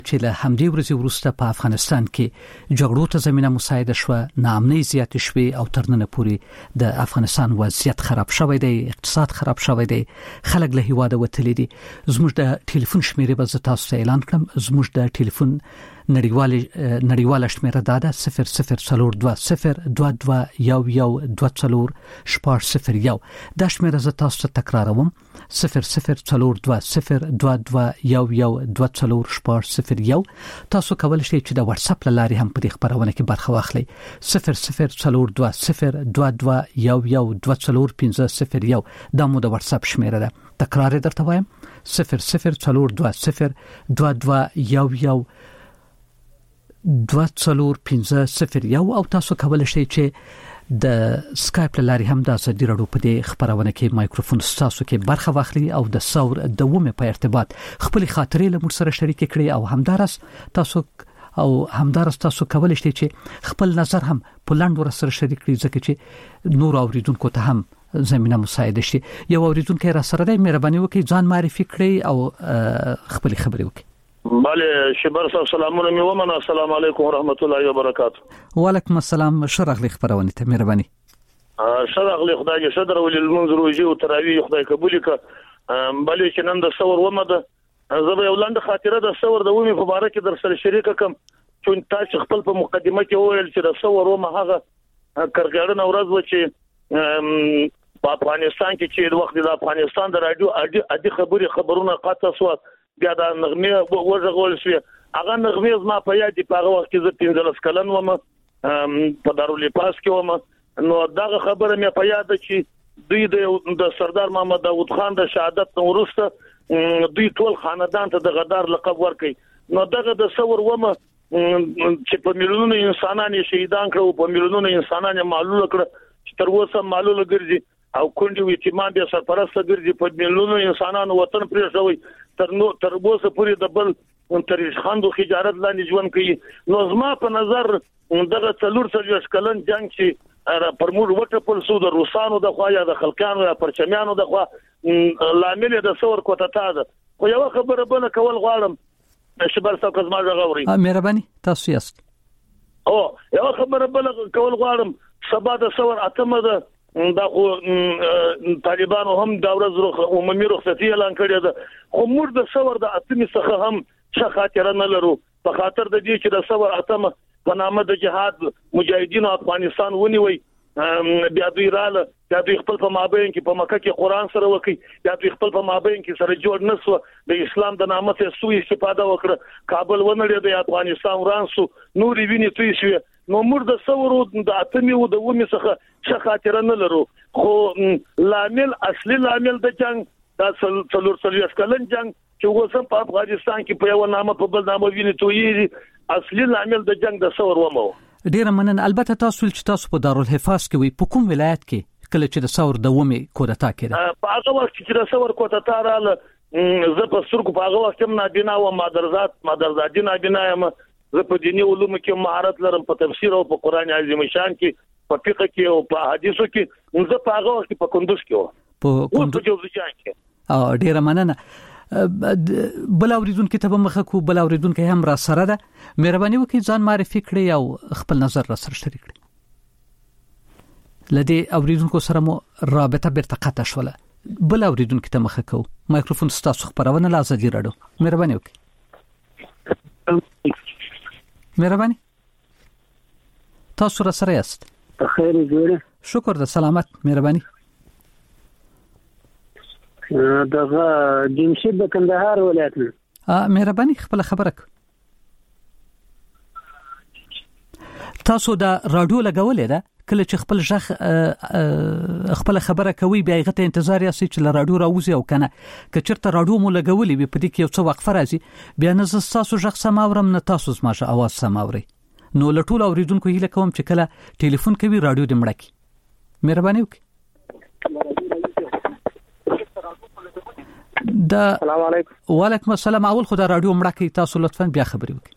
چې له همدې ورځې وروسته په افغانستان کې جګړو ته زمينه مساعده شو، ناامنۍ زیات شوه او تر نن پورې د افغانستان وضعیت خراب شوی دی، اقتصاد خراب شوی دی، خلک له هیواده وتلي دي. زموږ د ټلیفون شمیرې به تاسو ته اعلان کړم. زموږ د ټلیفون نړیواله شمیره ده 002022112401. دا شمیره زه تاسو ته تکراروم 002022112401. تاسو کولای شئ چې د واتس اپ لارې هم په دې خبرونه کې برخه واخلئ. 002022112401 دا مو د واتس اپ شمیره ده. تکرار درته وایم 002022112401 او تاسو کولای شئ چې د سکایپ لارې هم د ازادي راډیو په دې خبرونه کې مایکروفون تاسو کې برخه واخلي او د ثور دومره په ارتباط خپل خاطرې له موږ سره شریک کړئ او همدارس تاسو کولای شئ چې خپل نظر هم په لاندې ور سره شریک کړئ ځکه چې نور اوریدونکو ته هم زمينه مساعده شي. یو اوریدونکو را سره دی، مهرباني وکړئ ځان معرفي کړئ او خپل خبرې وکړئ. بله شبر صاحب سلامونه مې ومنه. السلام علیکم ورحمت الله وبرکاته. وعلیکم السلام. شرغلی خبرونه ته مهرباني. شرغلی خدای صدر ولې المنذر وجه او تراوی خدای قبول ک. بله چې نن د ثور ومه ده زه به ولند خاطره د ثور د ومه مبارک در سره شریک کوم چې تاسو خپل په مقدمه کې وویل چې د ثور ومه هغه کارګرانو ورځ و چې په افغانستان کې چې د وخت د افغانستان د رادیو اډي خبرونه قطع شو، بیا د نغمه وژغول شو. هغه نغمه زما په یاد دی. په هغه وخت کې زه 15 کلن وم، په دارالپاس کې وم. نو دغه خبره مې په یاد چې دوی د سردار محمد داوود خان د شهادت وروسته دوی ټول خاندان ته د غدار لقب ورکړي. نو دغه د ثور وم چې په میلیونونو انسانان شهیدان کړو، په میلیونونو انسانان معلول کړ چې تر اوسه معلول ګرځي او کونډي یتیمان به سرپرست ګرځي. په میلیونونو انسانانو وطن پرې شوی تر اوسه پورې د بل تاریخ خاندو خجارت لاندې ژوند کوي. نو زما په نظر دغه 440 کلن جنگ چې پر موږ وټپل سو د روسانو د خوا یا د خلکانو یا پرچمیانو د خوا لامل د ثور کوټه ده. خو یو خبره بل کول غواړم شبر صاحب کزما غوړي مهرباني تاسو یاست. یو خبره بل کول غواړم سبا د ثور اتمه ده دا طالبانو هم دا ورځ عمومي رخصتي اعلان کړې ده. خو موږ د ثور د اتمه څخه هم څه خاطر نه لرو په خاطر د دې چې د ثور اتمه په نامه د جهاد مجاهدینو افغانستان ونیوي. بیا دوی رااله، بیا دوی خپل په مابین کې په مکه کې قران سره وکي، بیا دوی خپل په مابین کې سره جوړ نسو د اسلام د نامه څخه سوء استفاده وکړه. کابل ونړې د افغانستان ورانسو نوري ویني توي شو. نو موږ د ثور د اتمه او د ومه څخه څه خاطر نه لرو. خو لامل اصلي لامل د جنگ د 440 کلن جنگ چې وسم په افغانستان کې په یو نامه په بل نامه ویني توي اصلي لامل د جنگ د ثور ومو. ډیر مننه. البته تاسو چې په دارالحفاظ کې وي په کوم ولایت کې کله چې د ثور د ومه کودتا کېده؟ په هغه وخت چې د ثور کودتا رااله زه په سترګو په هغه وخت کې نابینا و مادرزادي نابینا یم. زه په دیني علومو کې مهارت لرم، په تفسیر او په قران عظیم شان کې، په فقہ کې او په حدیثو کې. زه په هغه وخت په کندوز کې و، په جوزجان کې. ډیر مننه. بل اوریدونکو ته مخه کو، بل اوریدونکو هم را سره ده. مهرباني وکړئ ځان معرفي کړئ او خپل نظر را سره شریک کړئ. لدی اوریدونکو سره مو رابطه بیرته قطع شوله. بل اوریدونکو ته مخه کو. مایکروفون ستاسو خبرونه له ازادي راډیو. مهرباني وکړئ. مهرباني تاسو را سره یاست؟ خیر جوړه. شکر د سلامت. مهرباني. دغه جمشید د کندهار ولایت نه. مهرباني خپل خبره. تاسو د رادیو لګولې ده کله چې خپل ژغ خپل خبره کوي بیا غته انتظار یاسي چې له رادیو راوځي او کنه که چیرته رادیو مو لګولې به پدې کې یو څه وقفه راځي بیا نه تاسو ژغ سماورم نه تاسو زماشه आवाज سماوري. نو لټول اوریدونکو هیله کوم چې کله ټلیفون کوي رادیو دې مړکی. مهرباني وکړئ. السلام علیکم. وعلیکم السلام. اول خدای رادیو مړکی تاسو لطفا بیا خبرې وکړئ.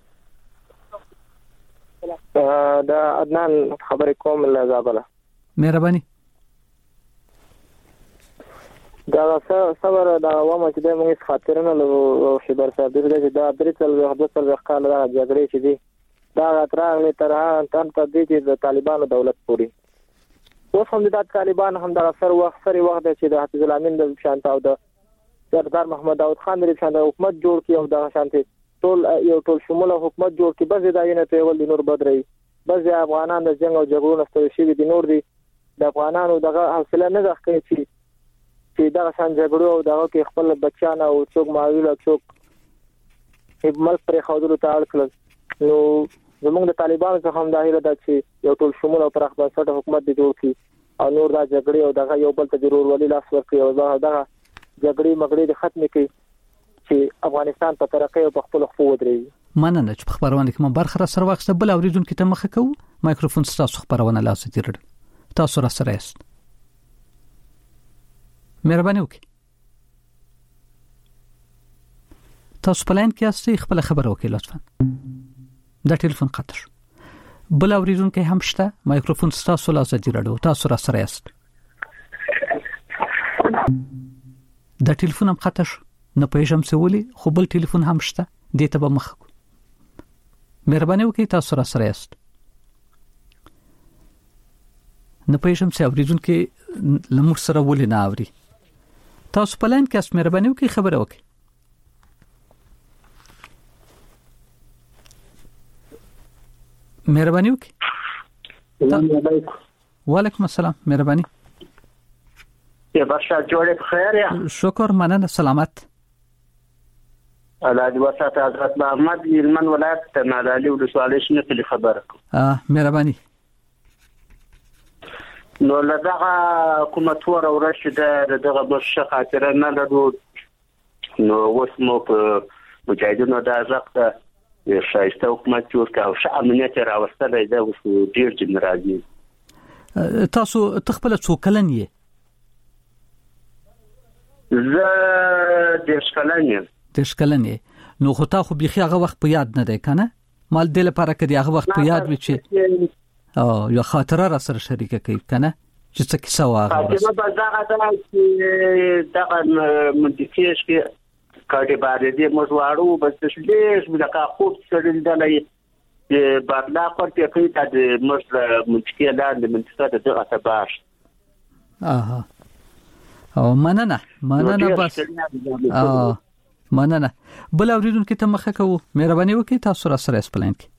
دا عدنان خبرې کوم له زابله. مهرباني. دا صبر دا ومه چې د موږ خاطرونه له خبر صاحب دغه دا درېتل وحدت کال دا جګړې چې دي دا ترغه ترها تم تدې چې د طالبانو دولت پوری اوس هم د طالبان هم د اثر وخت چې د حافظ الامین د شانت او د سردار محمد داود خان د شانت حکومت جوړ کړي او د شانت ټول شموله حکومت جوړ کړي بس دا نه ته ول د نور بدري بس افغانان د جنگ او جګړو نستوي شي د نور دي د افغانانو دغه حوصله نه ځکه چې دا شان جګړو او دغه کې خپل بچان او څوک ماویل او څوک ملک پر خوادلو ته اړ کړل نو زموږ د طالبانو څخه هم دا هیله ده چې یو ټول شمول او پراخ بنسټه حکومت دی جوړ کړي او نور دا جګړې او دغه یو بل ته ضرور ولې لاس ورکړي او دغه جګړې مګړې ختم کړي چې افغانستان په ترقی او په خپل خو ودرېږي. مننه چې په خبرونه کې مو برخه سره واخسته بل اوریدونکو ته مخه کوو. مایکروفون ستاسو خبرونه لاس تیرړ تاسو را سره است. مهرباني وکړئ. تاسو په لاین کې یاستئ خپل خبر وکړئ لطفا. دا ټلیفون قطع شو. بل اوریدونکو هم شته مایکروفون ستاسو لاس تیرړ تاسو را سره است. دا ټلیفون هم قطع شو. نه پېژم څه ولي خو بل ټلیفون هم شته دې ته به مخ. مهرباني وکړئ تاسو را سره است. نه پېژم څه اوریدونکو لمر سره ولي نه اوري. تاسو په لاین کې اس مهرباني وکړئ خبره وکړئ. مهرباني وکړئ. وعلیکم السلام مهرباني. یا باشا جوړه بخیر یا شکر مننه سلامت. الله دې وساته حضرت محمد هلمند ولایت نادعلي ولسوالۍ شنه په خبره مهرباني. نو لدغه حکومت ور او رشد دغه بشه خاطر نه لرو نو وسمو په مجاهدینو د ازقه شایسته حکومت جوړ کاو ش امنیت راوستل دی اوس ډیر جنرالي. تاسو تخپل څو کلن یې؟ زه د شکلن نو خو تا خو بيخي هغه وخت په یاد نه دی کنه مال دل لپاره کدي هغه وخت په یاد وي چې یو خاطره را سره شریکه کوي کنه چې څه کیسه واغه بس به دا چې دا منتکیش کې کاټي باندې دې موضوعو بس تشلیش بلکه خوب سړل دلې بدلا کوي چې د مشر منتکیه د منتسات دغه تباش او مننه بس مننه بل اوریدونکو ته مخه کوو. مهرباني وکړئ تاسو را سره اسپلین کې.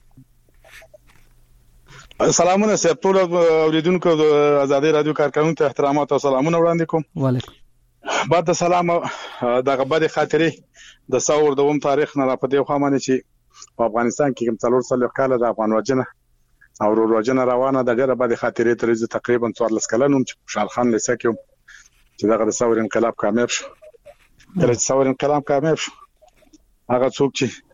سلامونه سیب ټول اوریدونکو د آزادۍ رادیو کارکونکو ته احترامات او سلامونه وړاندې کوم. وعلیکم. بعد سلام دغه بده خاطرې د ثور دوم تاریخ نه را پدې خو مانه چې په افغانستان کې کوم څلور سال کال د افغان وجنه او روجنه روانه د ډېر بده خاطرې تر تقریبا 14 کلن چې خوشحال خان لسکه چې دغه د ثور انقلاب کامیاب شو. کله چې ثور انقلاب کامیاب شو هغه څوک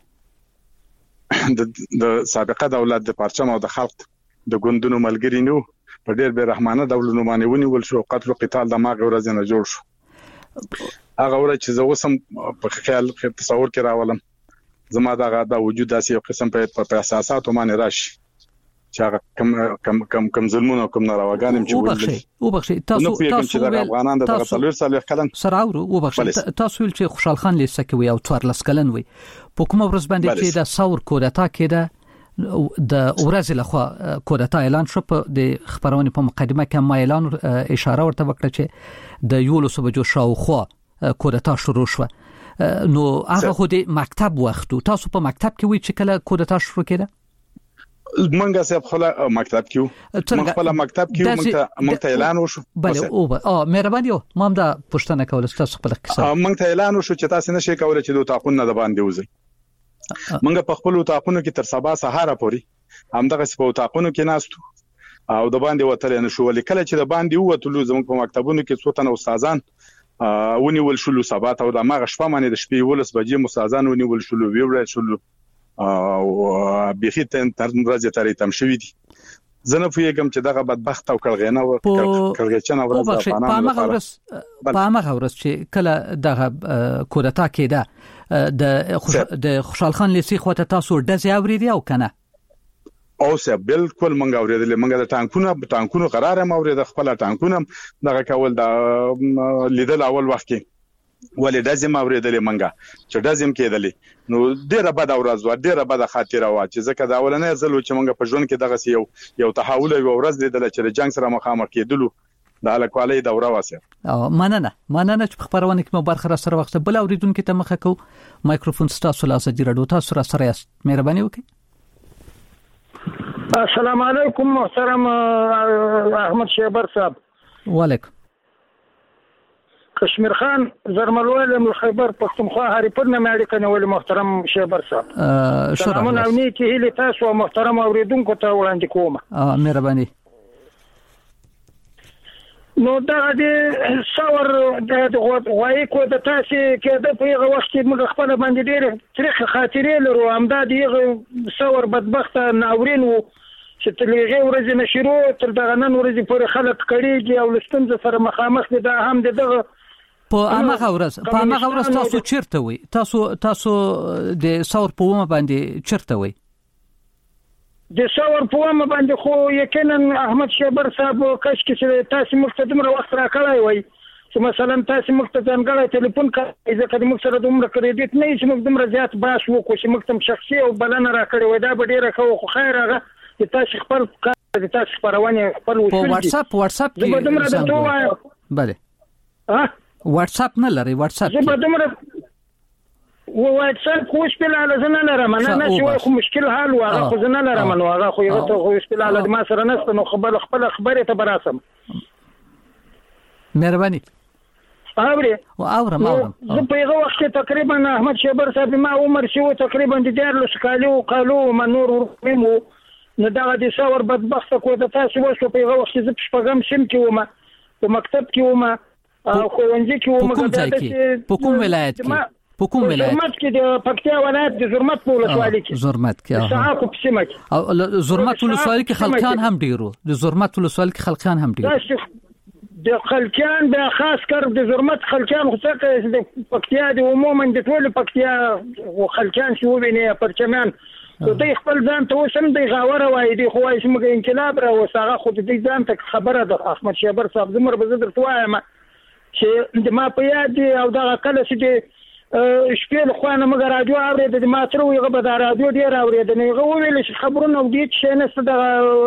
چې د سابقه دولت د پرچم او د خلق د ګوندونو ملګری نو په ډېر به رحمانه دولتونو باندې ونیول شو. قتل او قتال د ماغه ورځ نه جوړ شو. هغه ورځ چې زه وسم په خیال تصور کې راولم زما د وجود داسې یو قسم په اساساتو باندې راشي چې هغه کم ظلمونه کوم نارواګانم چې وبخښي تاسو افغانان دغه څلور سال کلن سره وبخښي تاسو ول چې خوشحال خان لیسکه وي او 14 کلن وي په کومه ورځ باندې چې د ثور کودتا کېده د ورځ لخوا کودتا اعلان شو په د خبرونه په مقدمه کې ما اعلان اشاره ورته وکړه چې د یولو صبح شاوخوا کودتا شروع شو. نو هغه خو د مکتب وخت تاسو په مکتب کې وی چې کله کودتا شروع کېده؟ منګه صاحب خلا مکتب کیو خپل مکتب کیو مونږ ته اعلان وشو. بله او مهرباني ما هم دا پښتنه کول تاسو خپل قصه مونږ ته اعلان وشو چې تاسو نشئ کولای چې دوه تاقونه د باندې وځي. مونږ په خپل تاقونه کې تر سبا سهار پورې همدغه په تاقونه کې ناستو او د باندې وتل نه شو. ولیکل چې د باندې ووتلو زموږ په مکتبونو کې څو تنه استادان ونیول شو سبات او د ماغه شپه باندې د شپې ولس بجې استادان ونیول شو ویوړل شو او بيخي تر ورځې ترې تم شوې دي. زه نه پوهیږم چې دغه بدبخت او کړغینه کړغچنه ورځ په هغه ورځ چې کله دغه کودتا کېده د خوشحال خان لیسي خو ته تاسو ډزې اورېدي او کنه او سه بالکل منګ اوریدل منګ د ټانکونو قرار ما اورید خپل ټانکونو دغه کول د لیدل اول وخت کې ولې دازم اوریدل منګ چې دازم کېدلې نو ډیره بد ورځ و ډیره بد خاطره و چې ځکه دا اولنې ځل چې منګ په ژوند کې دغه یو تحول یو ورځ لیدل چې د جنگ سره مخامخ کېدلو د الکوالۍ دوره واسه مننه چې په خبرونه کې مو برخه را سره وخت بل اوریدونکو ته مخه کو مایکروفون ستاسو له ازادي رادیو تاسو را سره یاست مهرباني وکړئ. السلام علیکم محترم احمد شیبر صاحب. وعلیکم. کشمیر خان زرملوال من خیبر پختونخوا هریپور نه مې اړیکه نیولې محترم شیبر صاحب. سلامونه او نیکی هیله تاسو محترم اوریدونکو ته وړاندې کوم. مهرباني. نو دا د څور د غوای کو د تاسو کې د پیغه وخت موږ خپل باندې ډېر تاریخ خاطرې لرو همدا دیغه څور بدبخت ناورین وو چې تلغه ورځ نشرو تر دغه نن ورځ پورې خلک کړيږي او لستنځ سره مخامخ دي دا هم دغه په هغه ورځ تاسو چیرته وي تاسو د څور په ومه باندې چیرته وي د څور په ومه باندې خو یقینا احمد شیبر صاحب کښ کې تاسو مقتدم وخت راکړای وي چې مثلا تاسو مقتدم غړي ټلیفون کوي ځکه د مقصد دومره کریډیټ نه چې موږ دومره زیات باش وکړو چې مقتم شخصي او بلنه راکړي وي دا به ډیره خو خیر هغه د تاسو خپل د تاسو خبرونه خپل وشول په واتس اپ کې بله واتس اپ نه لري واتس اپ واتس اپ خو شپل على زنه لرم نه شو خو مشکل حال واغه خو زنه لرم نو هغه خو یو ته خو شپل على ما سره نست نو خبر خپل خبره ته براسم مهرباني اوري زه په هغه وخت تقریبا احمد شیبر صاحب ما عمر شو تقریبا د 14 کالو ما نور مو نو دا د څور بدبخت کو د تاسو وشو په هغه وخت زه شپږم سم کې ومه په مکتب کې ومه او ښوونځي کې ومه په کوم ولایت کې زرمت کې د پکتیا ولایت د زرمت په ولسوالۍ کې زرمت کې ساعه په سیمه کې او زرمت ولسوالۍ کې خلکان هم ډیرو د زرمت ولسوالۍ کې خلکان هم ډیرو د خلکان د خاص کر د زرمت خلکان خو څه د پکتیا د عموما د ټول پکتیا خلکان شو ویني پرچمان دوی خپل ځان ته وسم دی غاوره وای دی خو چې موږ انقلاب را وساغه خو دې ځان ته خبره د احمد شیبر صاحب زمر به زدر توایم چې د ما په یاد او دا کله چې شپې له خوانه موږ راډیو اورید د ما تر ویغه به دا راډیو ډیر اورید نه غو ویل چې خبرونه دې چې نه ست د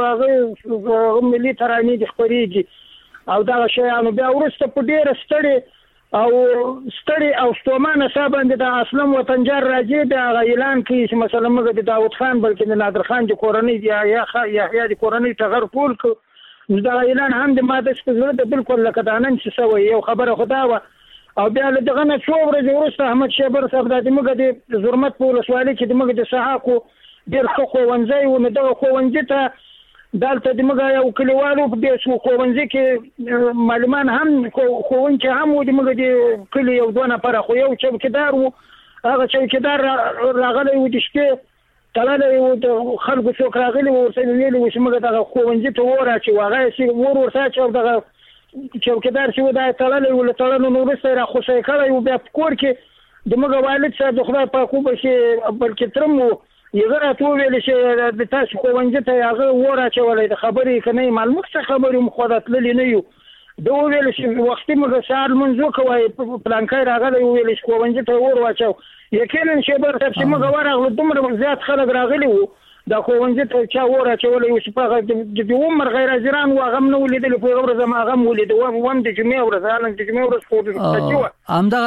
ملي ترانې د خبرېږي او دا شیانو بیا ورسته په ډیر ستړي او ستومانه صاحب د اسلام وطنجار راځي د اعلان کوي چې مثلا موږ د داوود خان بلکې د نادر خان د کورنۍ یا د کورنۍ تغیر ټول کو دا اعلان هم د ماده څخه د بالکل لکه دا نن څه سوی یو خبره خدا و او بیا له دغه نه څو ورځې وروسته احمد شیبر صاحب د موږ د زرمت په ولسوالۍ کې د موږ د صحاکو ډیر خو ونځي و نو دغه خو ونځي ته دالته د موږ یو کلیوالو په دې څو خوونځي کې معلومان هم خوونکي هم د موږ د کلی یو دونه پر خو یو چوکیدار وو هغه چوکیدار راغلی و د شپې تلاله و د خلکو څوک راغلی و ورته ویلي و چې موږ دغه خوونځي ته وراچو هغه چې ورته چې دغه چوکیدار چې و دا تلاله و تلاله نو ورسره را خوشی کړی و بیا کور کې د موږ والد صاحب د خدای په خو به شي بلکې ترمو یغه راته ویل چې د تاسو خوونځي ته هغه وراچولې د خبرې کني معلومه څه خبرې مخاطب للی نه یو دا ویل چې وخت موږ سال منځو کوي پلانکای راغلی ویل چې خوونځي ته ورواچو یقینا شیبر چې موږ ورغلو دومره زیات خلک راغلی وو دا خوونځي ته چا وراچولې او چې په د عمر غیر حاضران و غم نه ولیدل په غوړ زما غم ولید و وم د جمعې ورځ د جمعې ورځ خو همدغه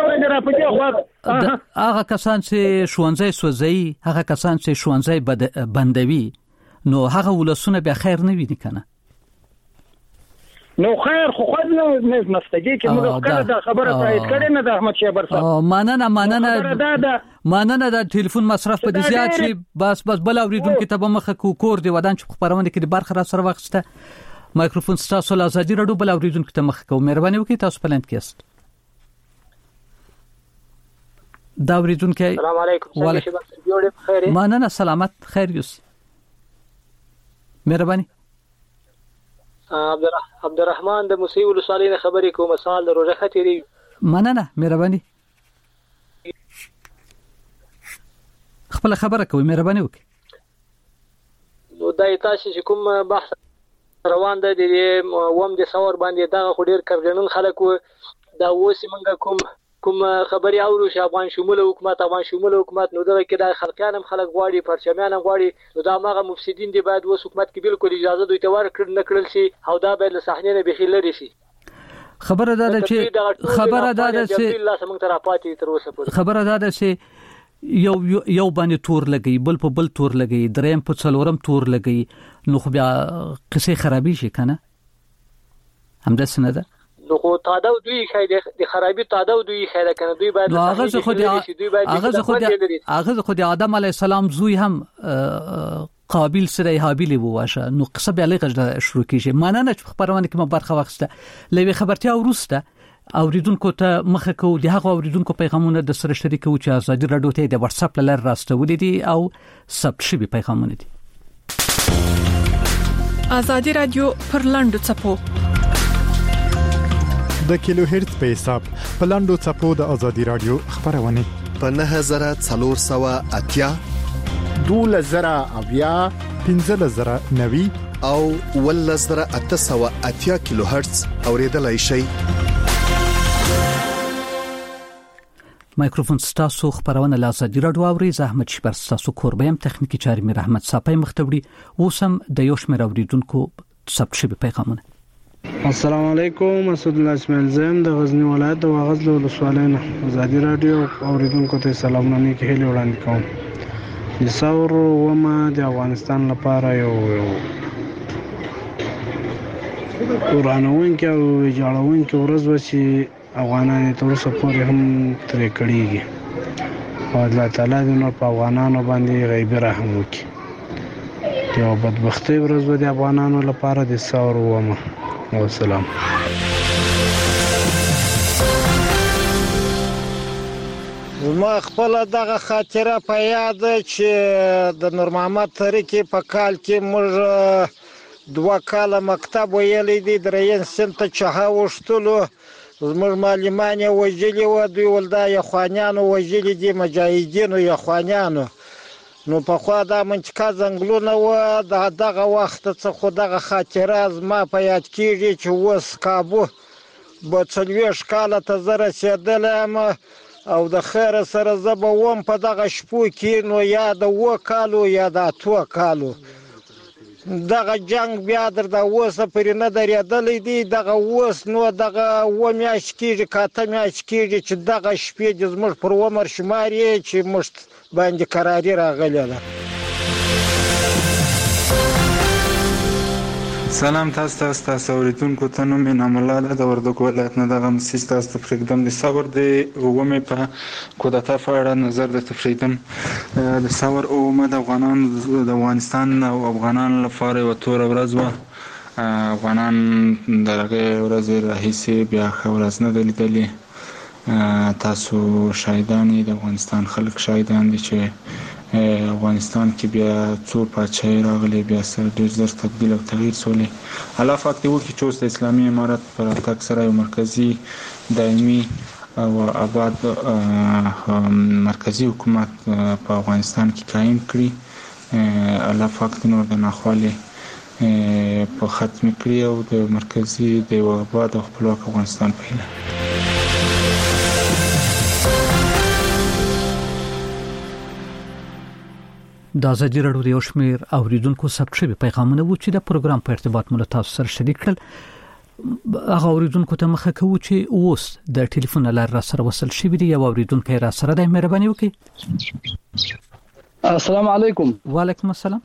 هغه کسان چې ښوونځي سوځي هغه کسان چې ښوونځي بندوي نو هغه ولسونه به خیر نه ویني کنه نو خیر خو خود نه مستګي چې موږ کله دا خبره تایید کړې نه د احمد شیبر صاحب مننه د ټلیفون مصرف په زیات شي بس بل اوریدونکو ته به مخه کور دی ودان چې خبرونه کې د برخه را سره وخته مایکروفون ستاسو له ازادي رادیو بل اوریدونکو ته مخه کوم مهرباني وکړئ تاسو پلان کېست دا اوریدونکو السلام علیکم مننه سلامت خیر یوس مهرباني عبدالرحمن د موسی ولسوالۍ نه خبرې کوم سال د روزه خاطري مننه مهرباني خپل خبره کوي مهرباني وکړئ دا تاسو چې کوم بحث روان دی د ووم د ثور باندې دا خو ډیر کارګران خلک دا اوس موږ کوم خبري اورو چې افغان شمول حکومت نو دغه کې د خلکان هم خلک غواړي پرچمیان هم غواړي نو دا ماغه مفسدين دی باید اوس حکومت کې بالکل اجازه دوی ته ورکړل نه کړل شي او دا به له صحنې نه بخیل لري شي خبره ده چې الله سمون تر پاتې تر اوسه پورې خبره ده چې یو باندې تور لګي بل په بل تور لګي دریم په څلورم تور لګي نو خو بیا قصې خرابې شي کنه همدا څنګه ده نو خو تاداو دوی خایده د خرابې تاداو دوی خایده کنه دوی باید هغه خو د آدم علی السلام زوی هم قابل سره هابیل وواشه نو قصه به لږه شروع کیږي مانه چې خبرونه کې ما برخه واخسته لوي خبرتیا ورسته اوریدونکو ته مخه کو د هغه اوریدونکو پیغامونه د سره شریکو چې ازادي رادیو ته د واتس اپ لار راستولې دي او ثبت شوی پیغامونه دي ازادي رادیو پر لاندو چپو د کیلو هرتز په حساب پلاندو چپو د ازادي رادیو خبرونه په 9480 2000 1590 او 1880 کیلو هرتز اوریدلای شي مایکروفون ستاسو خبرونه له ازادي رادیو اوري زحمت شپر ستاسو کوربیم تخنیکی چاري میر احمد صاحب مختوړي اوسم د یو شمېر اوریدونکو ثبت شوی پیغامونه السلام علیکم اسد الله اسماعیل زم د غزنی ولایت د واغزلو ولسوالۍ ازادي رادیو اوریدونکو ته سلامونه کې هلي وړاندې کوم د ثور ومه د افغانستان لپاره یو ورانوونکی او جوړونکی ورځ و چې افغانان تر اوسه پورې هم ترې کړيږي او الله تعالی دې نور په افغانانو باندې غیبي رحم وکړي یو بدبختي ورځ و د افغانانو لپاره د ثور ومه والسلام زما خپل دغه خاطره په یاد چې د نور محمد طریقې په کال کې موږ 2 کاله مکتب ویلې دي درین سم ته چها وشتلو زموږ معلمان وجلی و دوی ولدا یخوانیانو وجلی دي مجاهدینو یخوانیانو نو په خوا دا منطقه ځنګلونه و دغه وخت څخه دغه خاطره زما په یاد کېږي چې وس کابو به 40 کاله ته زه رسېدلم او د خیر سره زه به وم په دغه شپو کې نو یا د 7 کالو یا د 8 کالو دغه جنگ بیا در د اوسه پرې نه درېدلې دي دغه اوس نو دغه و میاشت کېږي کاته میاشت کېږي چې دغه شپې د زموږ پر عمر شمار یې چې مشت باندې قراری راغلی ده سلام تاسو اوریدونکو ته نوم انعام الله د وردګ ولایت نه دغه مسیج تاسو ته پرېږدم د ثور د ومه په کودتا په اړه نظر د تفریدم د ثور ومه د افغانانو د افغانستان او افغانانو لپاره یو تور ورځ و افغانان دغه ورځ راهیسي بیا خبرز نه دلیدلې تاسو شاهدان د افغانستان خلک شاهدان دي چې افغانستان کې بیا څو پاتې راغلي بیا سره ډېر زر تبدیل او تغییر سولې الله فاکت وو کې چې د اسلامي امارت پر تک سره یو مرکزی دایمي او آباد مرکزی حکومت په افغانستان کې قائم کړی الله فاکت نور د ناخوالي په ختم کړی او د مرکزی د آباد او خپلواک افغانستان په هیله د ازادي رادیو د یو شمېر اوریدونکو ثبت شوی پیغامونه و چې د پروګرام په ارتباط مو تاسو سره شریک کړل هغه اوریدونکو ته مخه کوي چې اوس د ټلیفون لار را سره وصل شي دی یو اوریدونکو را سره د مهرباني وکړي السلام علیکم وعلیکم السلام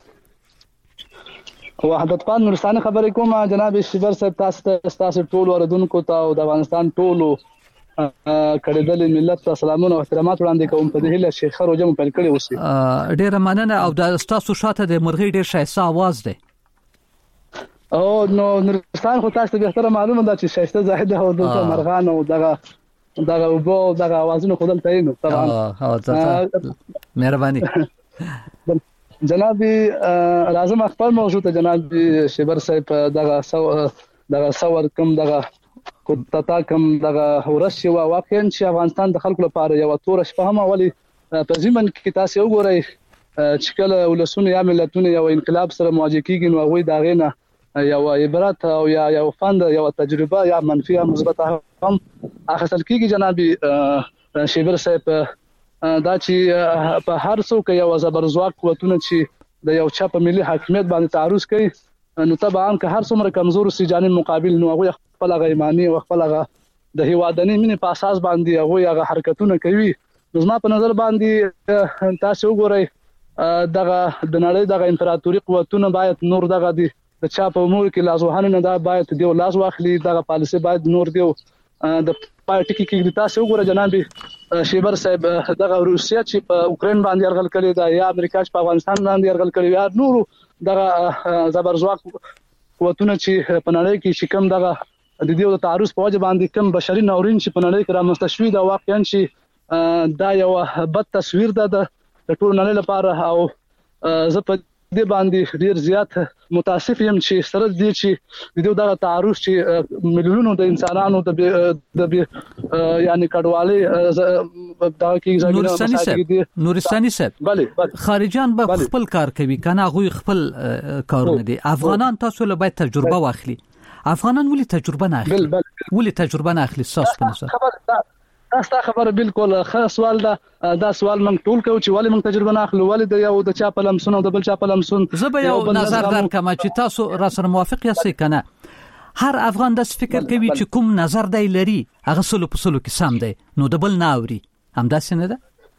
وحدت پان نورستانه خبرې کوم جناب شبر صاحب تاسو ټول اوریدونکو ته او د افغانستان ټولو کړهدل ملت ته سلامونه او احترامات وړاندې کوم په دې له شیخ روجم په کړي اوسه ډیره مننه او د تاسو شاته د مرغۍ ډیر شایسته आवाज دی او نو نورستان خو تاسو به تر معلومه ده چې شایسته زاهد او د مرغان او دغه وبو دغه आवाजونه خدل تاینو طبعا مهرباني جناب لازم خپل موضوع ته جناب شبر صاحب دغه ثور کوم دغه کودتا کوم دغه ورشي واقعا چې افغانستان د خلکو لپاره یو تور شپه هم اولی په ځمن کې تاسو وګورئ چې کله ولسونه یا ملتونه یو انقلاب سره مواجه کیږي نو هغه دا غینه یو عبرت او یو فند یو تجربه یا منفي یا مثبت هم اخیستل کیږي جناب شیبر صاحب دا چې په هر څوک یو زبرځواک قوتونه چې د یو چا په ملي حاکمیت باندې تعرض کوي نو طبعا که هر څومره کمزور سي جانب مقابل نو هغه خپل غیمانی او خپل د هیوادنۍ مینې په اساس باندې هغه حرکتونه کوي نو زما په نظر باندې تاسو وګورئ دغه د نړۍ دغه امپراتوري قوتونه باید نور دغه د چا په امور کې لازوهانه نه دا باید دی لاس واخلي دغه پالیسي باید نور دی د پارټي کې تاسو وګورئ جناب شیبر صاحب دغه روسیا چې په اوکرين باندې يرغل کړی دا یا امریکا چې په افغانستان باندې يرغل کړی یا نور دغه زبرځواک قوتونه چې په نړۍ کې شکم دغه د دې د تعرض په وجه باندې کم بشري ناورین چې په نړۍ کې را مستشوي دا واقعا چې دا یو بد تصویر ده د ټول نړۍ لپاره او زه په دې باندې ډیر زیات متاسف یم چې سره دې چې د دغه تعرض چې ملیونونو د انسانانو د یعنی کډوالۍ دا کې نورستاني صاحب خارجيان به خپل کار کوي کنه غوي خپل کارونه دي افغانان تاسو له باید تجربه واخلي افغانان ولې تجربه نه اخلي ولې تجربه نه اخلي ساس په نظر تاسو خبره بالکل ښه سوال دا سوال موږ ټول کوو چې ولې موږ تجربه نه اخلو ولې د یو د چا په لمسون او د بل چا په لمسون زه به یو نظر درکم چې تاسو را سره موافق یاست کنه هر افغان د فکر کوي چې کوم نظر دی لري هغه سلو په سلو کې سم دی نو د بل ناوري همداسې نه ده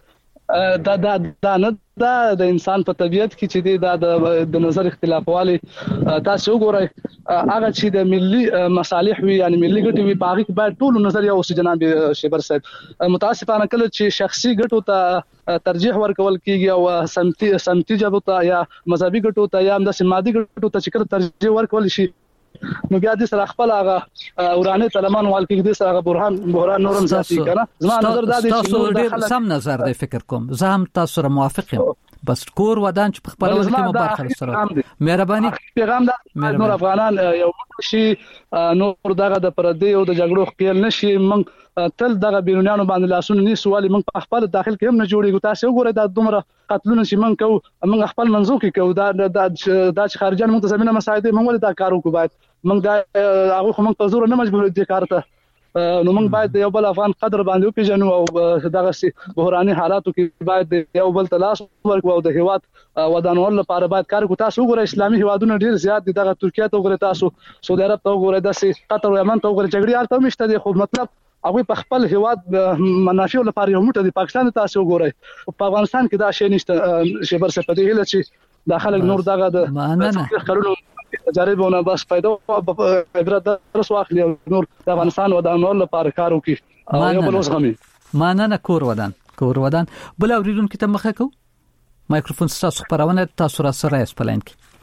دا نه دا د انسان په طبيعت کې چې دی د نظر اختلاف والی تاسو وګورئ هغه چې د ملي مصالح وي یعنی ملي ګټې وي په هغه باید ټول نظر یو جناب شیبر صاحب متاسفانه کله چې شخصي ګټو ته ترجیح ورکول کیږي او سمتي جبو ته یا مذهبي ګټو ته یا د سمادي ګټو ته چې کله ترجیح ورکول شي نو بیا د سره خپل هغه ورانه طالبان وال کې د سره بحران نورم ساتي کنه زما نظر دا دی چې ډیر سم نظر دی فکر کوم زه هم تاسو سره موافق یم بس کور ودان چې په خپل وخت کې مبارک سره مهرباني پیغام دا نور افغانان یو شي نور دغه د پردي او د جګړو خپل نشي من تل دغه بیرونیانو باندې لاسونه نه سوالي من په خپل داخل کې هم نه جوړیږي تاسو وګورئ دا دومره قتلونه چې من کو من خپل منځو کې کو دا چې خارجان متضمنه مساعده من ولې دا کار وکړو باید من دا هغه خو من په زور نه مجبور دي کار ته نو موږ باید یو بل افغان قدر باندې وپیژنو او دغه سي بحراني حالاتو کې باید یو بل تلاش ورکو او د هیواد ودانول لپاره باید کار وکړو تاسو وګورئ اسلامي هیوادونه ډیر زیات دي دغه ترکیه ته وګورئ تاسو سعودي عرب ته وګورئ د قطر او یمن ته وګورئ جګړې حالت هم شته دي خو مطلب هغه په خپل هیواد منافع لپاره یو موټه د پاکستان تاسو وګورئ په افغانستان کې دا شی نشته شیبر څه پدې هله چې داخله نور دغه د قانون تجاربونه بس پیدا عبرت درس واخلي نور د افغانستان ودانول لپاره کار وکړي او یو بل وسغمي ماننه کور ودان بل اوریدون کې ته مخه کو مایکروفون تاسو خبرونه تاسو را سره اسپلاین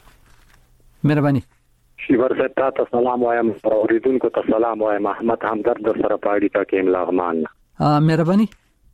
کی مهرباني شیبر صاحب ته سلام وایم اوریدونکو ته سلام وایم احمد همدرد سره پاړی تا کې املاغمان مهرباني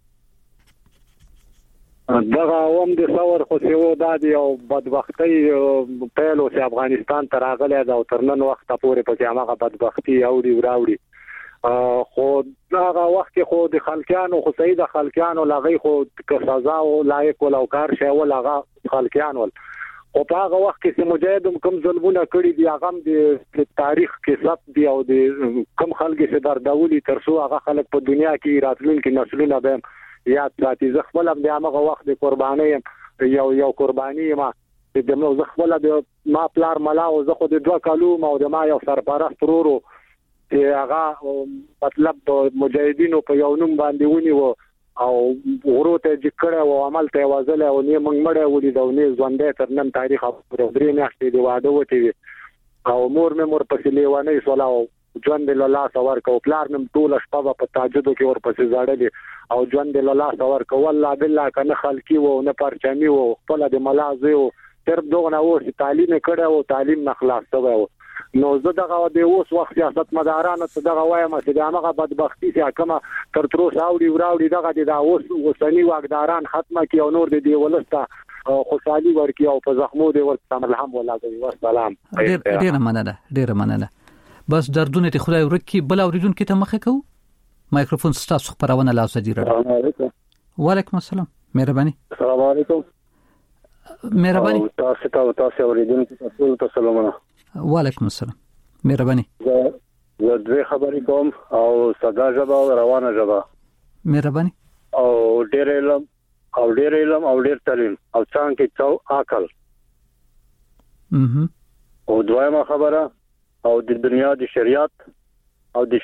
دغه اوم د څور خو سیو د یو بدبختی پیلو چې افغانستان ته راغلی دا ترنن وخت پورې په هغه بدبختی راوړي خو دغه وخت خو د خلکانو خو سید خلکانو لغی خو سزا او لایق ول او کار شی ول هغه خلکان ول او په هغه وخت کې چې مجاهدم کوم ظلمونه کړی دی هغه د تاریخ کې ثبت دی او د کوم خلک چې دردولي ترسو هغه خلک په دنیا کې راتلونکي نسلونه به یاد ساتي زه خپل هم د هغه وخت د قرباني یو قرباني ما د نو زه خپل د ما پلار ملا او زه خو د 2 کالو ما د ما یو سرپرست ورورو چې هغه مطلب د مجاهدینو په یو نوم باندې ونی وو او ورته جکړه او عمل ته وازله او نه موږ مړه ولې دا نه ژوندې تر نن تاریخ او درې میاشتې دی واده وتی او مور پسې لیوانې سولاو ژوند له لاس ورکو پلار نم ټول شپه په تهجد کې ورپسې زړلې او ژوند له لاس ورکو والله بالله کنه خلکی وو نه پرچمي وو خپل د ملازه وو تر دغه نو چې تعلیم کړه او تعلیم نه خلاص شوی نو زه دغه د اوس وخت سیاست مدارانو ته دغه وایم چې دغه بدبختی چې کومه تر تر اوسه راوړي دغه د اوس وسنی واګداران ختمه کی او نور د ولسته خوشحالي ورکی او په زخمو دی ورته ملهم ولاږي والسلام ډیر مننه بس دردونه ته خدای ورکی بل اوریدون کې ته مخه کو مایکروفون تاسو خبرونه لاسه دی راځي وعلیکم السلام مهرباني السلام علیکم مهرباني. تاسو اوریدونکو ته سلامونه. وعلیکم السلام. مهرباني. زه دوه خبرې کوم او ساده ژبه او روانه ژبه. مهرباني. او ډېر علم او ډېر تعلیم او څنګه چې عقل. او دویمه خبره او د دنیا د شریعت او د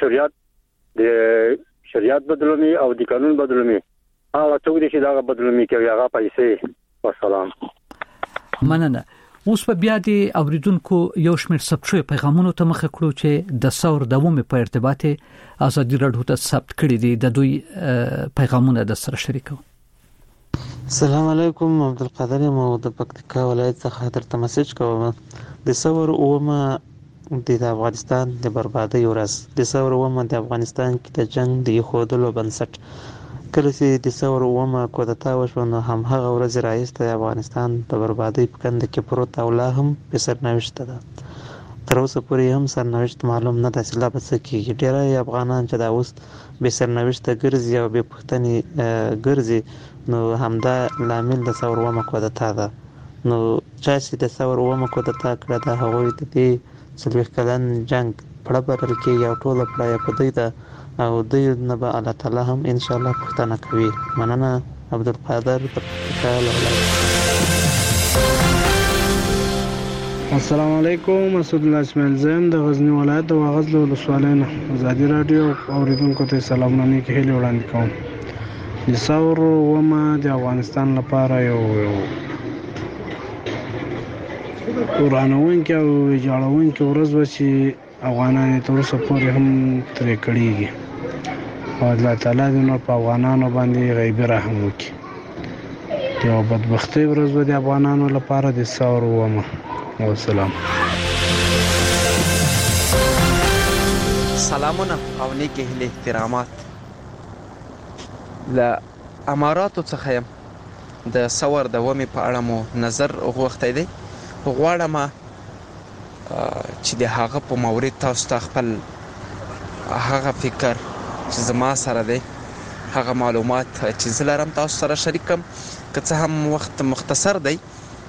شریعت بدلومي او د قانون بدلومي هغه څوک دي چې دا بدلومي کوي هغه پیسې. والسلام. مننه. اوس په بیا د اوریدونکو یو شمېر ثبت شوی پیغامونو ته مخه کړو چې د ثور دومې په ارتباط ازادي راډیو ته ثبت کړي دي. د دوی پیغامونه د سره شریکو. السلام علیکم. عبدالقادر یم د پکتیکا ولایت څخه درته میسج کوم. د ثور اومه د افغانستان د بربادۍ ورځ. د ثور اومه د افغانستان کې د جنگ د خودلو بنسټ. کله چې د ثور اومه کودتا وشو نو هم هغه ورځ راځي د افغانستان د بربادۍ په کند کې پروت او لا هم په سرنوشت ده. تر اوسه پورې هم سرنوشت معلوم نه ده چې لا به څه کېږي. ډېری افغانان چې دا اوس به سرنوشت ګرځي او به پښتني ګرځي نو همدا لامل د ثور اومه کودتا ده. نو چې د ثور اومه کودتا کړه د هغوی د دې 40 کلن جنگ پړه بدل کې یو ټوله پړه په دې ده او دوی نه به الله تعالی هم ان شاء الله پښتنه کوي. مننه. عبدالقادر پکتیکا. السلام علیکم. اسد الله اسماعیل زم د غزنی ولایت د واغظ ولسوالۍ نه ازادي راډیو اوریدونکو ته سلامونه کې هیله وړاندې کوم. د ثور اومه د افغانستان لپاره یو ورانوونکې او ویجاړوونکې ورځ وه چې افغانان تر اوسه پورې هم ترې کړېږي او الله تعالی دې نور په افغانانو باندې غیبي رحم وکړي. د یو بدبختۍ ورځ وه د افغانانو لپاره د ثور اومه. والسلام. سلامونه او نیک احترامات. له اماراتو څخه یم. د ثور د اومې په اړه مو نظر غوښتی دی. غواړم چې د هغه په مورید تاسو ته خپل هغه فکر چې زما سره دی هغه معلومات چې زه لرم تاسو سره شریک کړم. که څه هم وخت مختصر دی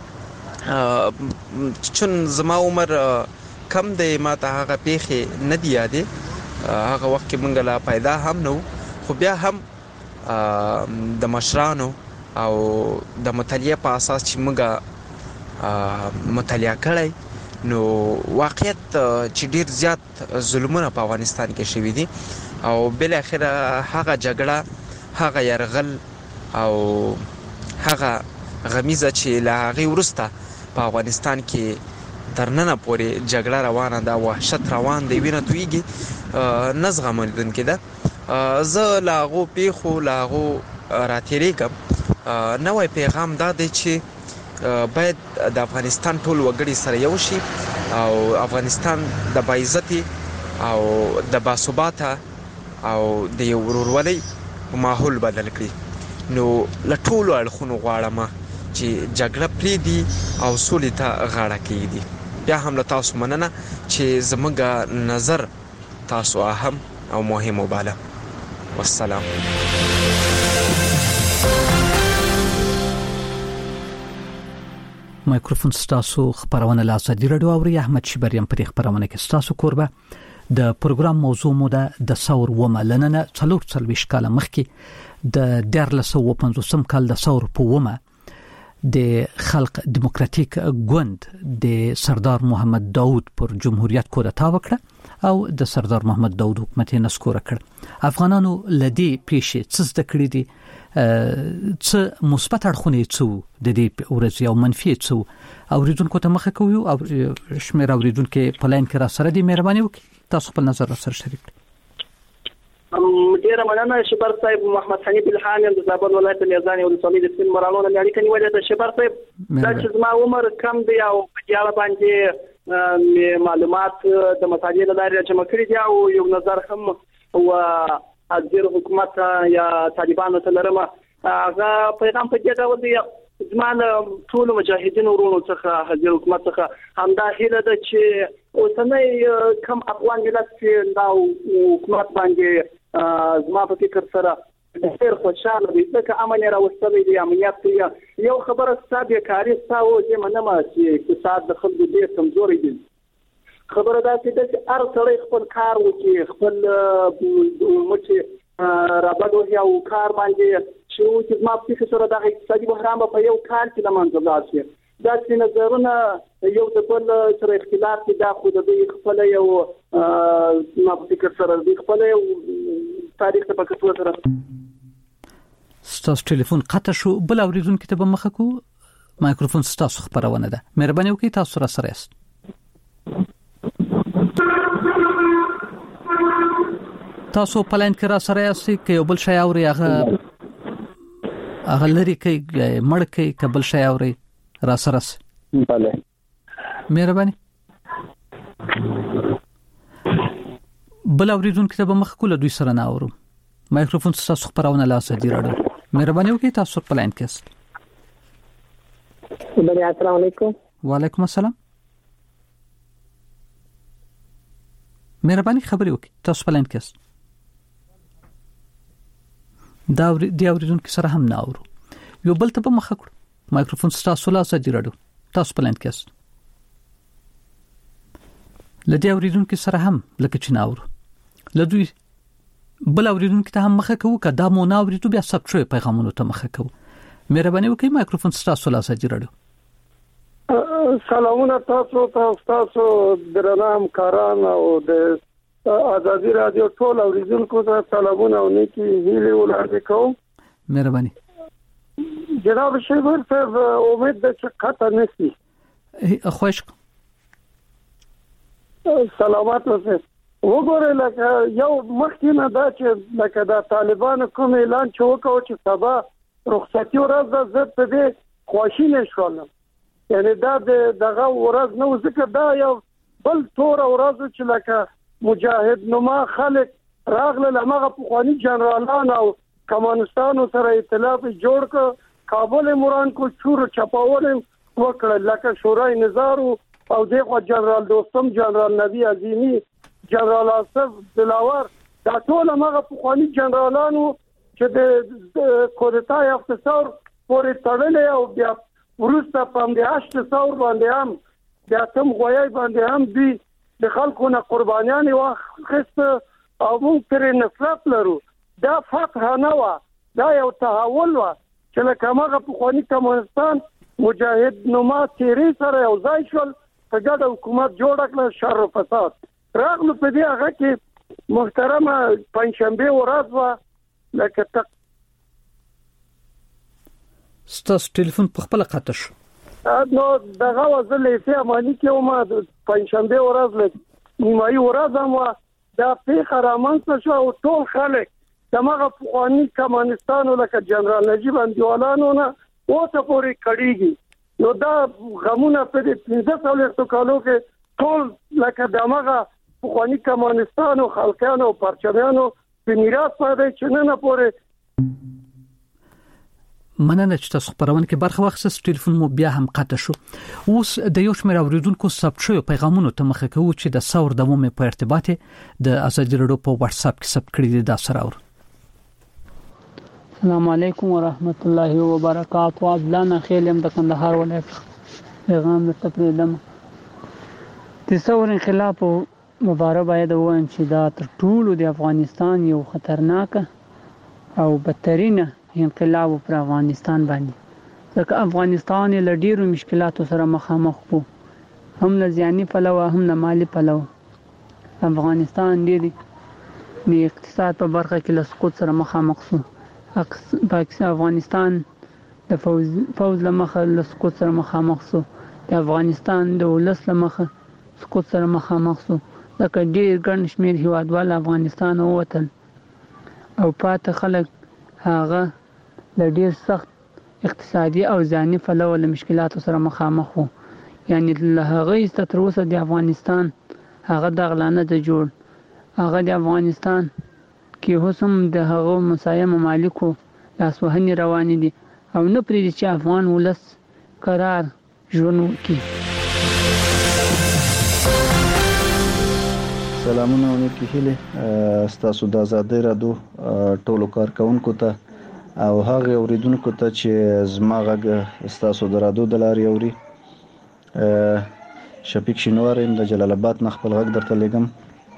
چون زما عمر کم دی ما ته هغه پیښې نه دي یادې. هغه وخت کې موږ لا پیدا هم نه وو خو بیا هم د مشرانو او د مطالعې په اساس چې موږ مطالعه کړی نو واقعیت چې ډیر زیات ظلمونه په افغانستان کې شوي دي او بل اخره هغه جګړه هغه يرغل او هغه غمیزه چې لا هغه ورسته په افغانستان کې ترننه پورې جګړه روانه ده وحشت روان دی وینه تویږي نه زغملدونکې ده. زه لا هغو پیښو لا هغو راتېرېږم. نوی پیغام دا دی چې باید د افغانستان ټول وګړي سره یو شي او افغانستان د باعزتي او د باثباته او د یو ورورولۍ ماحول بدل کړي. نو له ټولو اړخونو غواړم چې جګړه پرېږدي او سولې ته غاړه کېږدي. بیا هم له تاسو مننه چې زموږ نظر تاسو اهم او مهم وباله. والسلام. مایکروفون ستاسو خبرونه له ازادي راډیو او احمد شیبریم په خبرونه کې ستاسو کوربه د پروګرام موضوع مو د ثور اومه لننه 44 کال مخکې د 1950 کال د ثور په اومه د خلق دموکراتیک ګوند د سردار محمد داوود پر جمهوریت کودتا وکړه او د سردار محمد داوود حکومت یې نسکور کړ. افغانانو لدی پیښې څه زده کړې دي څه مثبت اړخونه څه د دې ورځ او منفي څه اوریدونکو ته مخه کوي او شمیر اوریدونکو په لاین کې را سره دي. مهرباني وکړئ تاسو خپل نظر سره شریک کړئ. ډیره مننه شبر صاحب. محمد حنیف الحان د زابل ولایت الیزانی ولسوالۍ د سپین مرالونه لري کني ولې د شبر صاحب دا چې زما عمر کم دی او په اړه باندې معلومات د مطالعې لپاره جمع کړی دی او یو نظر هم او حاضر حکومت یا طالبانو ته لرم. هغه پیغام په دې ډول دی زمان ټول مجاهدین ورونو څخه حاضر حکومت څخه همدا هیله ده چې اوسنۍ کم افغان ملت چې دا حکومت باندې زما په فکر سره ډېر خوشاله دي ځکه امن راوستلی دی امنیت یو خبره ستاسو کاری ستاسو چې منمه چې اقتصاد د خلکو ډېر کمزوري دي خبره دا چې هر سړی خپل کار وکړي خپل مټ رابطه او کار باندې چې ما په سره د اقتصادي بحران په یو کال کې لمنځه لاړ شي دا چې نظرونه یو د بل سره اختلاف دي دا خو د خپل یو ما فکر سره د خپل یو تاریخ ته پکې سره ستاسو ټلیفون قطع شو بل اوریدونکو ته به مخه کو مایکروفون ستاسو خبرونه ده مهرباني وکړئ تاسو را سره است تاسو پلاین کې را سره است کې یو بل شی اوري هغه لري کې مړ کې قبل شی اوري را سره است بله مهرباني بل اوریدونکو ته به مخه کوله دوی سره نه اورو مایکروفون تاسو خبرونه لاسه دی راډیو مهرباني وکړئ تاسو په لاین کې است السلام علیکم وعلیکم السلام مهرباني خبري وکړئ تاسو په لاین کې است دا اوریدونکو سره هم نه اورو یو بل ته به مخه کړو مایکروفون تاسو لاسه دی راډیو تاسو په لاین کې است لدی اوریدونکو سره هم لکه چې نه اورو لدوی بل اوریدونکو ته هم مخه کوو که دا مو نه اوریدو بیا ثبت شوی پیغامونو ته مخه کوو مهرباني وکړئ مایکروفون تاسو لاسه دی راډیو سلامونه تاسو درنه همکاران او د ازادي رادیو ټول اوریدونکو ته سلامونه او نیکی هیله وړاندې کوم مهرباني جناب شیبر صاحب امید ده چې خطر نشي خوښ سلامات اوسئ وګورئ لکه یو مخکې نه دا چې لکه د طالبانو کوم اعلان چې وکړو چې سبا رخصتي ورځ ده زه په دې خواشینی شولم یعنی دا دغه ورځ نه ځکه دا یو بل تور ورځ چې لکه مجاهد نما خلک راغله هغه پخوانی جنرالان او کمونستانو سره ائتلاف جوړ ک کابل مران کو چور چپاول وکړه لکه شورای نظار او دغه جنرال دوستم جنرال نبی عظیمی جنرال آصف دلاور دا ټول هغه پخوانی جنرالانو چې د کودتا اختصار پورې تړلې او بیا ورسته په دې 800 باندې هم بیا تم غوي باندې هم دي د خلکو نه قربانيان واخست او موږ ترې نفرت لرو دا فتح نه و دا یو تحول و چې لکه هغه پخوانی کمونستان مجاهد نما تیری سره یو ځای شول په ګډه حکومت جوړ کړ شر او فساد راغلو په دې هغه کې محترمه پنځشنبه ورځ و لکه ستاسو ټلیفون په خپل قطع شو نو دغه وزلې چې امانی کې ما پنځشنبه ورځ لکه نیمایي ورځ هم دا پیښه رامنځته شو او ټول خلک دغه پخوانی کمونستانو لکه جنرال نجیب اندیوالانو نه اوسه پورې کړيږي نو دا غمونه په دې 15 کالو کې ټول لکه دغه پخوانی کمونستانو خلکانو او پرچمیانو په میراث پاتې چې نه پورې مننه چې تاسو خبرونه کې برخه واخیست ټلیفون مو بیا هم قطع شو اوس د یو شمېر اوریدونکو ثبت شوی پیغامونو ته مخه کوو چې د ثور د مومې په ارتباط د ازادي رادیو په واتس اپ کې ثبت کړی دي دا سره اور السلام علیکم ورحمت الله وبرکاته ابلانا خیلم د کندهار ولایت پیغام تقریبا د ثور انقلاب مبارک باید ووایم چې دا تر ټولو د افغانستان یو خطرناک او بدترینه انقلاب پر افغانستان باندې ځکه افغانستان له ډیرو مشکلاتو سره مخامخ وو هم له ځاني پلوه هم له مالی پلوه افغانستان د اقتصاد په برخه کې له سقوط سره مخامخ شو افغانستان د فوز له مخه له سقوط سره مخامخ شو د افغانستان د ولس له مخه سقوط سره مخامخ شو ځکه ډیر ګڼ شمېر هیوادوال افغانستان ووتل او پاتې خلک هغه د ډیر سخت اقتصادي او ځاني پلوه له مشکلاتو سره مخامخ وو یعنی له هغه تر اوسه د افغانستان هغه د غلانه د جوړ هغه د افغانستان کې هم د هغه مسایم ممالکو لاسوهنې روانې دي او نه پرېږدي چې افغان ولس قرار ژوند وکړي سلامونه ونکي هله ستاسو د آزادۍ رادیو ټولو کارکونکو ته او هغه اوریدونکو ته چې زما غږ ستاسو د رادیو د لارې اوري. شفیق شینوار د جلال آباد نه خپل غږ درته لګم.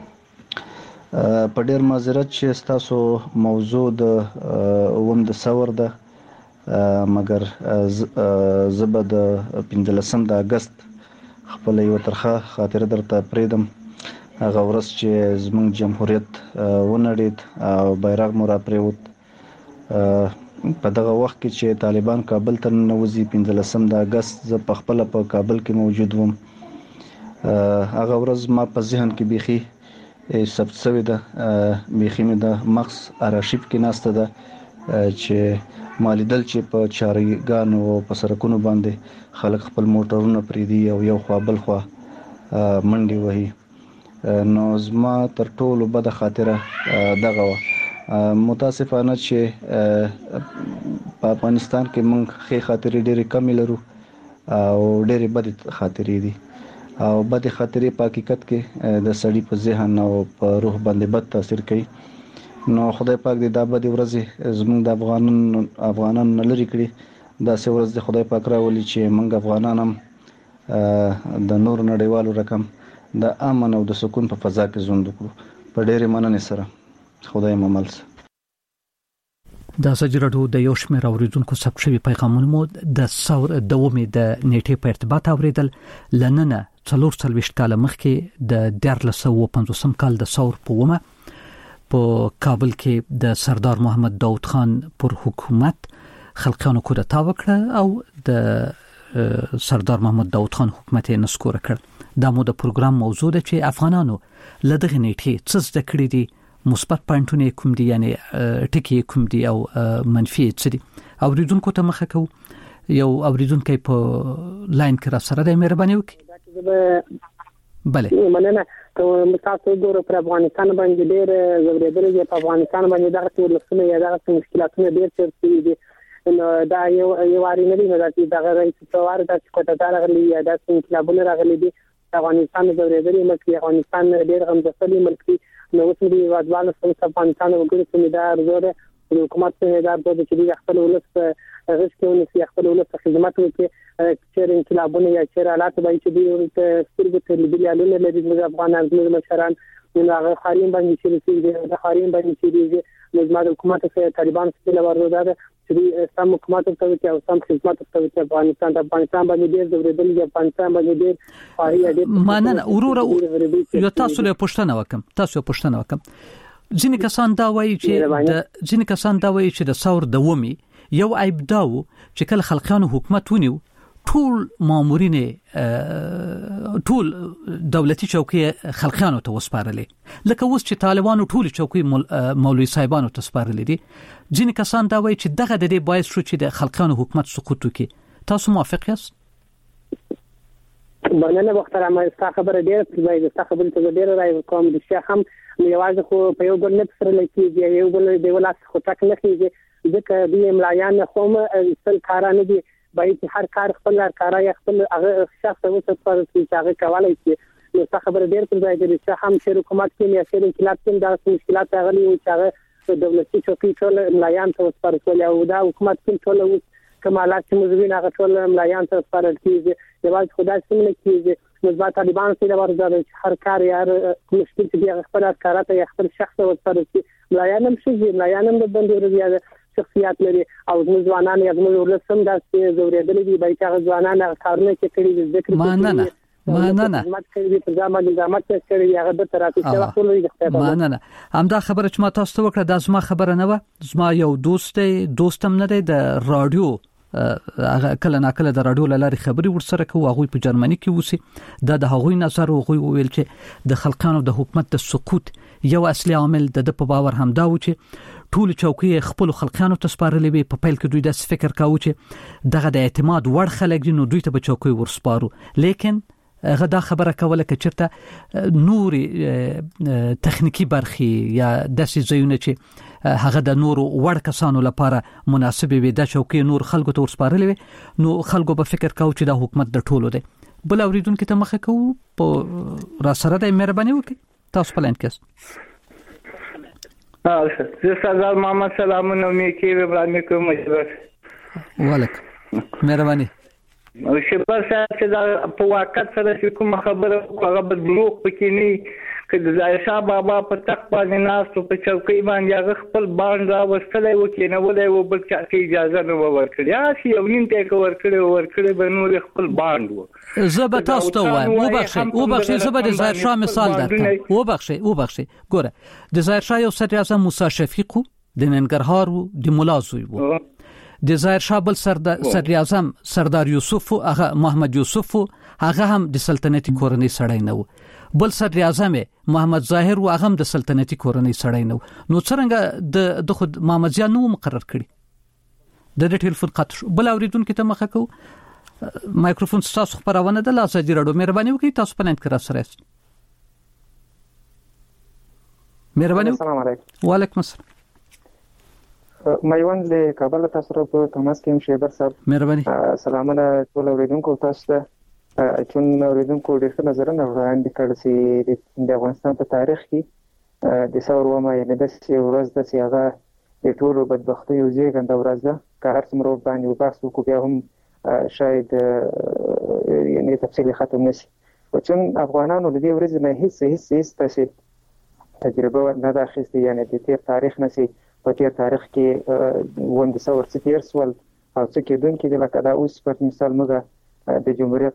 په ډیر معذرت چې ستاسو موضوع د اوم د ثور ده، مګر زبه د 15 د اگست خپل یو ترخه خاطره درته پریدم. هغه ورځ چې زموږ جمهوریت ونړید او بیرغ مو را پریوت. په دغه وخت کې چې طالبان کابل ته ننوځي 15 د اگست زه په خپل په کابل کې موجود وم. هغه ورځ ما په ذهن کې بيخي ثبت شوی ده، بيخي مې د مغز ارشیف کې ناسته ده چې مالیدل چې په چارګانو او په سرکونو باندې خلک خپل موټرونه پریدي او یو خوا بل خوا منډي وهي. نو زما تر ټولو بد خاطره دغه و. متاسفانه چې په افغانستان کې موږ ښه خاطرې ډېرې کم لرو او ډېرې بد خاطرې دي او بد خاطرې په حقیقت کې د سړي په ذهن او په روح باندې بد تاثیر کوي. نو خدای پاک دې دا بد ورځې زموږ د افغانان لري کړي. دا سه ورځ د خدای پاک راولي چې موږ افغانان هم د نور نړیوالو رقم د امن او د سکون په فضا کې ژوند وکړو. په ډېرې مننې سره خدای مو مل سه. د سجرادو د یو شمېر اوریدونکو ثبت شوی پیغامونه مو د ثور د ومې د نیټې په ارتباط اوریدل. لننه 44 کال مخکې د 1950 کال د ثور په ومه په کابل کې د سردار محمد داود خان پر حکومت خلقانو کودتا وکړه او د سردار محمد داود خان حکومت یې نسکور کړ. دا مو د پروګرام موضوع ده چې افغانانو لدغه نیټې څه زده کړی دي، مثبت پوینټونه کوم دي، یعنی ټکی کوم دي او منفي څه دي. اوریدونکو ته مخه کو یو اوریدونکو په لاین کې را سره د مهرباني وکړي. بله مننه. ته تاسو ګورو پر افغانستان باندې ډېر زوریدل دي. په افغانستان باندې دغه ټول لسونه یا دغه مشکلاتونه ډېر څه دي. دا یو واری نه دی چې دغه رئیس څوار د کوټه راغلی یا د انقلابونو راغلی دي. افغانستان زوریدل ملک افغانستان ډېر غمځلي ملک دی. نو اوس دې وادوالو څخه افغانستان وګړي چې دا زوره د حکومت څخه دا د چې خپل ولس غوښتنه کوي خپل ولس خدمت وکړي چې انقلابونه یا چې حالات باندې چې د سترګو ته لیدلونه لري د افغانانو د مشران هغه خارین باندې چې د خارین باندې چې د حکومت څخه طالبان څخه وروداده چې سم حکومت ته او سم خدمت ته افغانستان باندې ډېر زوریدل دي. افغانستان باندې ډېر خاري دي. ماننه ورور یو تاسو له پښتنه وکم ځینې کسان دا وایي چې د ثور د ومې یو عیب داو چې کله خلقانو حکومت ونیو ټول مامورین ټول دولتي چوکۍ خلقانو ته وسپارلې، لکه اوس چې طالبانو ټول چوکۍ مولوي صاحبانو ته سپارلې دي. ځینې کسان دا وایي چې دغه د دې باعث شو چې د خلقانو حکومت سقوط وکړي. تاسو موافق یاست؟ مننه. وختره ما ستاسو خبره ډېره ځای ده. ستاسو خبره ته ډېره راي کوم. د شیخ هم یوازې خو په یو بل نه سره لکېږي، یو بل دی ولاس خو تک نه کېږي. ځکه د ملایان خو سل کارانه دي باید هر کار خپل کارای خپل هغه شخص او څه پر چې هغه کولای شي. نو څه خبره ډېر پر ځای دي چې هم چې حکومت کې یا چې انقلاب کې دا مشکلات راغلي او چې هغه دولتي چوکۍ ټول ملایان ته وسپارل او دا حکومت کې ټول کمالات چې مزوین هغه ټول ملایان ته وسپارل کیږي. یوازې خدای څنګه کیږي نو طالبان سره ورځي هر کار یا مشکل چې خپل کارات یا خپل شخص وسپارل کی ملایان هم شي ملایان هم د بندي ورځي شخصیت لري او ځوانان یا موږ ولسم داسې زوریدل دي باید هغه ځوانان کارونه کې کړي د ذکر مننه همدا خبره چې ما تاسو ته وکړه دا زما خبره نه و. زما یو دوستم نه دی د رادیو کله ناکله د رادیو لاري خبري ورسره کوي. هغه په جرمني کې وسی د هغوی نظر او هغوی ویل چې د خلقانو د حکومت د سقوط یو اصلي عامل د په باور همدا و چې ټول چوکۍ خپل خلقانو ته سپارلې وي. په پیل کې دوی د فکر کاوه چې دغه د اعتماد وړ خلک دي نو دوی ته به چوکۍ ورسپارو، لیکن غدا خبره کوله چې چرته نور تخنیکی برخي یا داسې ځایونه چې هغه د نور وړ کسانو لپاره مناسب وي د چوکۍ نور خلکو ته ورسپارلې وي نو خلکو به فکر کاوه چې د حکومت د ټولو دی. بل اوریدونکو ته مخه کوو په را سره د مهرباني وکړي. تاسو په لاین کې زه سردار محمد سلامونه مې کې وړاندې کوم وعلیکم مهرباني او شپه چې دا په واقعیت سره کوم خبره هغه بدلوخ پکې نه که د ظاهر شاه بابا په تخت باندې ناست په چوکۍ باندې هغه خپل باند راوستلی و کېنولی و بل چا ته اجازه نه وه ورکړې هسې یو نیم ته یې که ورکړی به نور خپل باند و زه به تاسو ته ووایم وبخښئ زه به د ظاهر شاه مثال درکړم وبخښئ ګوره د ظاهر شاه یو صدراعظم موسی شفیق و د ننګرهار و د ملا زوی و د ظاهر شاه بل صدراعظم سردار یوسف و هغه محمد یوسف و هغه هم د سلطنتي کورنۍ سړی نه و بل صدراعظم محمد ظاهر و هغه هم د سلطنتي کورنۍ سړی نه و نو څرنګه د خود محمد ضیاء نو مقرر کړي د ټلیفون قطع شو بل اوریدونکو ته مخه کو مایکروفون تاسو خبرونه د لاسه راډیو مهرباني وکړئ تاسو په لاین کې را سره یاست مهرباني السلام علیکم وعلیکم السلام مېوند له کابل تاسو په تماس کې شیبر صاحب مهرباني سلامونه ټول اوریدونکو تاسو ته چون اوریدونکو ډېر نظرونه وړاندې کړل چې د افغانستان په تاریخ کې د ثور ومه یعنی د ورځ د هغه د ټولو بدبختۍ او زیږنده ورځ ده که هر څومره باندې وبحث وکړو بیا هم شاید یعنی تفصیلي ختم نشي چون افغانانو د دې ورځې نه هیڅ تاسو تجربه نه ده اخیستې یعنی د تیر تاریخ نه سي په تیر تاریخ کې وند ثور څخه تیر سوال او څه کېدونکې د لکه دا اوس په مثال موږ د جمهوریت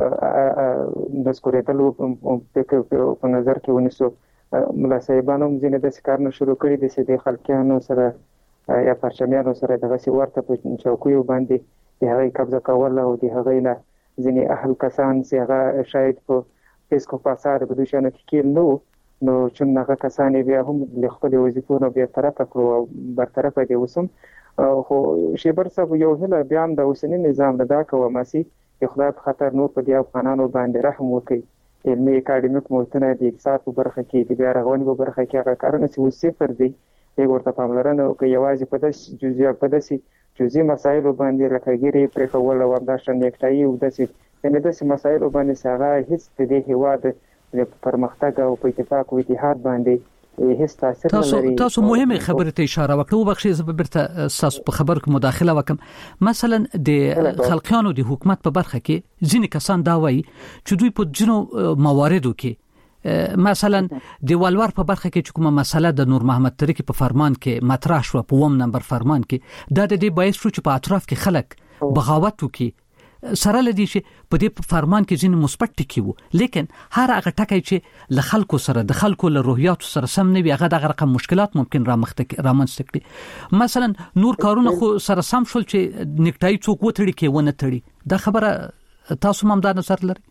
د سکورېدلو په نظر کې ونیسو ملا صاحبانو هم ځینې داسې کارونه شروع کړي دي چې د خلکیانو سره یا پرچمیانو سره دغسې ورته په چوکیو باندې د هغې قبضه کول او د هغې نه ځینې اهل کسان چې هغه شاید په فیسکو فساد په دوی شیانو کې کېل نه وو نو چون هغه کسان بیا هم له خپلې وظیفو نه برطرفه کړو او برطرفه دي اوس هم خو شیبر صاحب یو هیله بیا هم د اوسني نظام نه دا کوم چې خدای په خاطر نور په دې افغانانو باندې رحم وکړي علمي اکاډمیک موضوعونه د اقتصاد په برخه کې د بیا رغونې په برخه کې هغه کارونه چې اوس صفر دي ورته پاملرنه وکړي یوازې په داسې جزئي مسایلو باندې لکه ګیرې پرېښول او همداشان نیکټایي او داسې مسایلو باندې چې هغه هېڅ د دې هېواد پرمختګ او په اتفاق او اتحاد باندې هیڅ تاثیر نه لري تاسو مهمه خبره ته اشاره وکړه او بخښي زه برته تاسو په خبر کې مداخله وکم مثلا د خلقیانو د حکومت په برخه کې ځینې کسان دا وایي چې دوی په جنو مواردو کې مثلا د ولور په برخه کې کومه مسله د نور محمد ترکی په فرمان کې مطرح شو په 1 نمبر فرمان کې دا د دې باعث شو چې په اطراف کې خلک بغاوت وکړي سره لدی چې په دې فرمان کې ځینې مثبت ټکي وو لیکن هر هغه ټکی چې له خلکو سره د خلکو له روحیات سره سم نه وي هغه د رقم مشکلات ممکن رامنځته کړي مثلا نور کارونه خو سره سم شول چې نیکټای څوک وتړي کې ونه تړي دا خبره تاسو هم دا نظر لري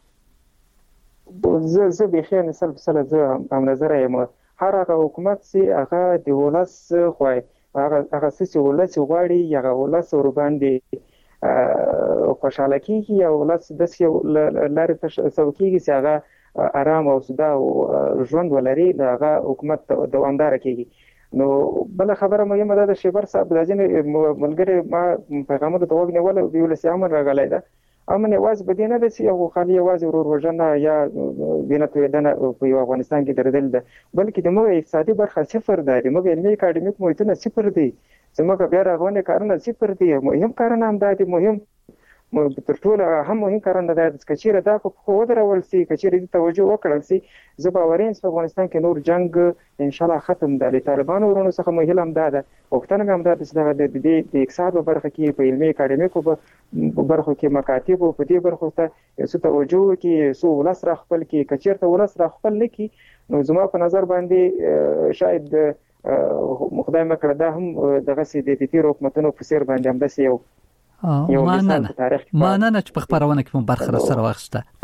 زه به خیر نسل بسله زه هم نظر یم هر هغه حکومت چې هغه د ولس خوای هغه چې ولس غواړي هغه ولس ور باندې خوشاله کیږي او ولس د لارې څوکیږي چې هغه آرام او سوده ژوند ولري هغه حکومت دوامدار کیږي نو بل خبره مهمه ده د شیبر صاحب د ځینې ملګری ما پیغامونه ته وګنه ولا ویل چې امر راغلی ده امن یواز بدینه د سی او خالي یواز ورور وژنه یا وینه تویدنه په افغانستان کې درېدل ده بلکې د موږ اقتصادي برخه صفر ده د موږ علمي اکاډمیک موضوعونه صفر دي زموږ بیا راغونه کارونه صفر دي مهم کارونه هم ده مهم تر ټولو هم مهم کارونه ده چې کچېره دا خو درول سي کچېره دې توجه وکړل سي زه باورین په افغانستان کې نور جنگ ان شاء الله ختم ده د طالبانو ورونو څخه مهم هم ده وختونه هم ده چې د اقتصاد په برخه کې په علمي اکاډمیکو په برخه کې مکاتب په دې برخه ته څه توجه کې سو ولس را خپل کې کچېرته ولس را خپل لکی نو زما په نظر باندې شاید خدای مکړه دا هم دغه سي د تیر حکومتونو په سیر باندې هم د یو ماننه چې په خبرونه کې مو برخه سره واخسته